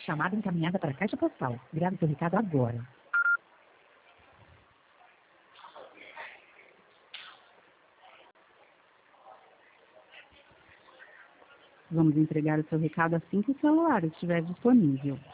Chamada encaminhada para a caixa postal. Grave seu recado agora. Vamos entregar o seu recado assim que o celular estiver disponível.